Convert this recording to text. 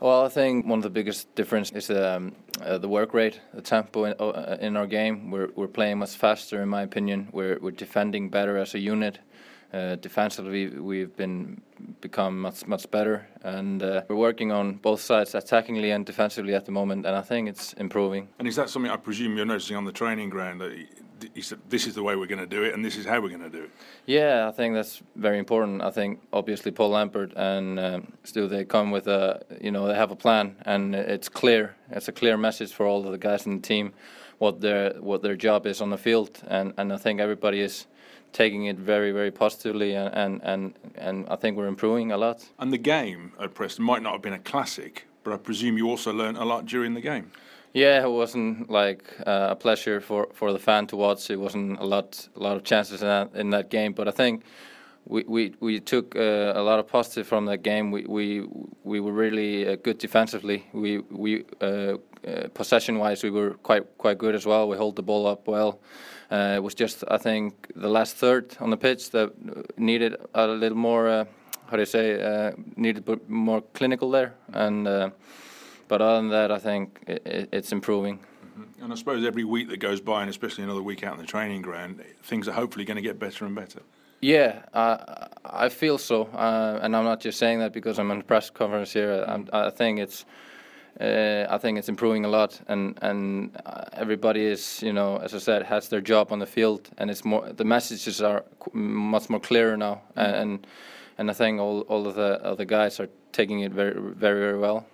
Well, I think one of the biggest difference is the work rate, the tempo in our game. We're playing much faster, in my opinion. We're defending better as a unit. Defensively, we've become much better, and we're working on both sides, attackingly and defensively at the moment. And I think it's improving. And is that something I presume you're noticing on the training ground? That he said, "This is the way we're going to do it, and this is how we're going to do it." Yeah, I think that's very important. I think obviously Paul Lampard and Stu, they come with they have a plan, and it's clear. It's a clear message for all of the guys in the team what their job is on the field, and I think everybody is taking it very, very positively, and I think we're improving a lot. And the game at Preston might not have been a classic, but I presume you also learnt a lot during the game. Yeah, it wasn't like a pleasure for the fan to watch. It wasn't a lot of chances in that game, but I think we took a lot of positive from that game. We were really good defensively. We possession wise we were quite good as well. We hold the ball up well. It was just, I think, the last third on the pitch that needed a little more needed more clinical there, and but other than that, I think it's improving. Mm-hmm. And I suppose every week that goes by, and especially another week out in the training ground, things are hopefully going to get better and better. Yeah, I feel so, and I'm not just saying that because I'm in the press conference here. I think it's improving a lot, and everybody is, as I said, has their job on the field, and it's more. The messages are much more clearer now, and I think all of the guys are taking it very, very, very well.